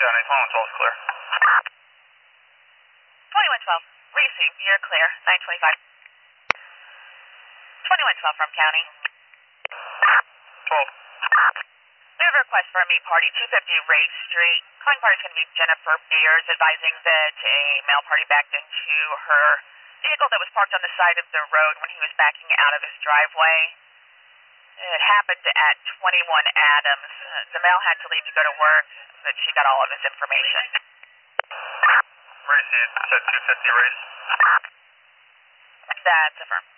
County, 2112 is clear. 2112, receive, you're clear, 925. 2112 from County. 12. We have a request for a meet party, 250 Ray Street. Calling party is going to be Jennifer Beers, advising that a male party backed into her vehicle that was parked on the side of the road when he was backing out of his driveway. It happened at 21 Adams. The male had to leave to go to work, but she got all of his information. Receive, said 250 Race. That's affirmed.